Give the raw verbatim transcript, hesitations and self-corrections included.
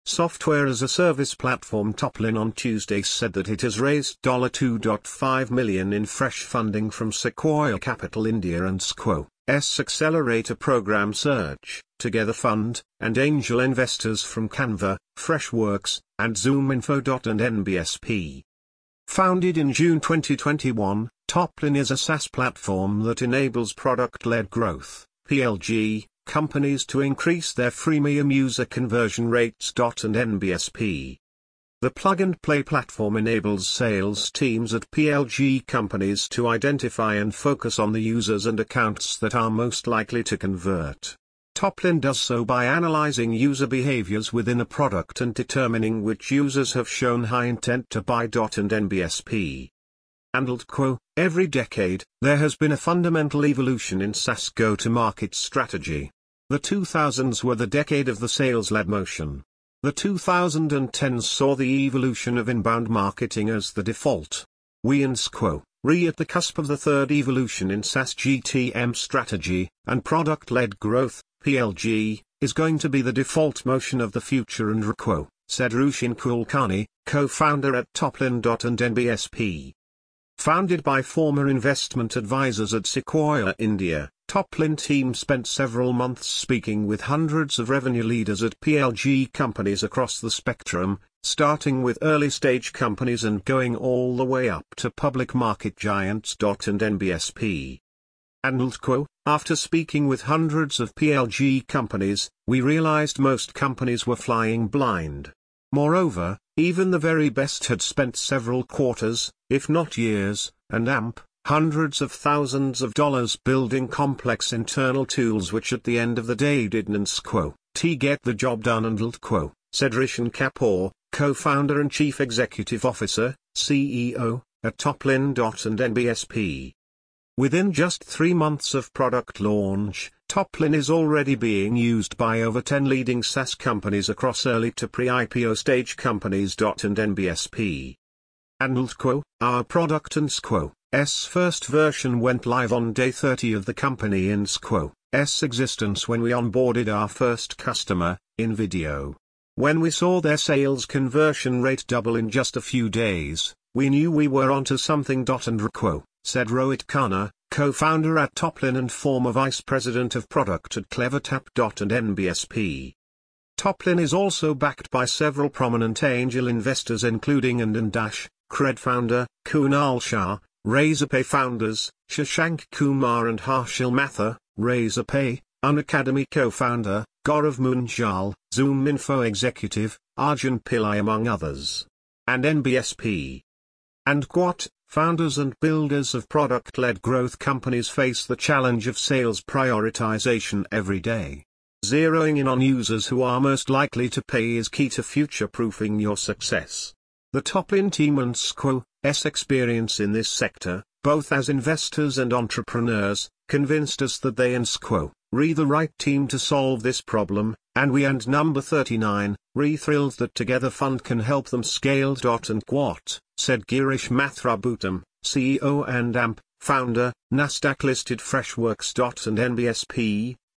software as a service platform Toplin on Tuesday said that it has raised two point five million dollars in fresh funding from Sequoia Capital India and Squo's accelerator program Surge, Together Fund, and angel investors from Canva, Freshworks, and ZoomInfo. And N B S P. Founded in June twenty twenty-one, Toplin is a SaaS platform that enables product-led growth, P L G, companies to increase their freemium user conversion rates. And N B S P. The plug-and-play platform enables sales teams at P L G companies to identify and focus on the users and accounts that are most likely to convert. Toplin does so by analyzing user behaviors within a product and determining which users have shown high intent to buy. And N B S P. And Quo, every decade, there has been a fundamental evolution in SaaS go-to-market strategy. The two thousands were the decade of the sales-led motion. The two thousand tens saw the evolution of inbound marketing as the default. We in Squo, re at the cusp of the third evolution in SaaS G T M strategy, and product-led growth, P L G, is going to be the default motion of the future. And Requo, said Rushin Kulkarni, co-founder at Toplin. And N B S P. Founded by former investment advisors at Sequoia India, Toplin team spent several months speaking with hundreds of revenue leaders at P L G companies across the spectrum, starting with early-stage companies and going all the way up to public market giants. And N B S P. And Quo, after speaking with hundreds of P L G companies, we realized most companies were flying blind. Moreover, even the very best had spent several quarters, if not years, and amp, hundreds of thousands of dollars building complex internal tools which at the end of the day didn't Squo, t get the job done. And Quo, said Rishan Kapoor, co-founder and chief executive officer, C E O, at Toplin. And N B S P. Within just three months of product launch, Toplin is already being used by over ten leading SaaS companies across early to pre-I P O stage companies. And N B S P. And Quo, our product and Squo's first version went live on day thirty of the company in Squo's existence when we onboarded our first customer, InVideo. When we saw their sales conversion rate double in just a few days, we knew we were onto something. And Quo, said Rohit Khanna, co-founder at Toplin and former vice president of product at CleverTap. And N B S P. Toplin is also backed by several prominent angel investors including and Dash, Cred founder, Kunal Shah, Razorpay founders, Shashank Kumar and Harshil Mathur, Razorpay, Unacademy co-founder, Gaurav Munjal, ZoomInfo executive, Arjun Pillai among others. And N B S P. And Quot, founders and builders of product-led growth companies face the challenge of sales prioritization every day. Zeroing in on users who are most likely to pay is key to future-proofing your success. The Toplin team and Squo's experience in this sector, both as investors and entrepreneurs, convinced us that they and Squo, re the right team to solve this problem, and we and number thirty-nine, re thrilled that Together Fund can help them scale. And Quot, said Girish Mathrabootam, C E O and A M P, founder, Nasdaq-listed Freshworks. And N B S P,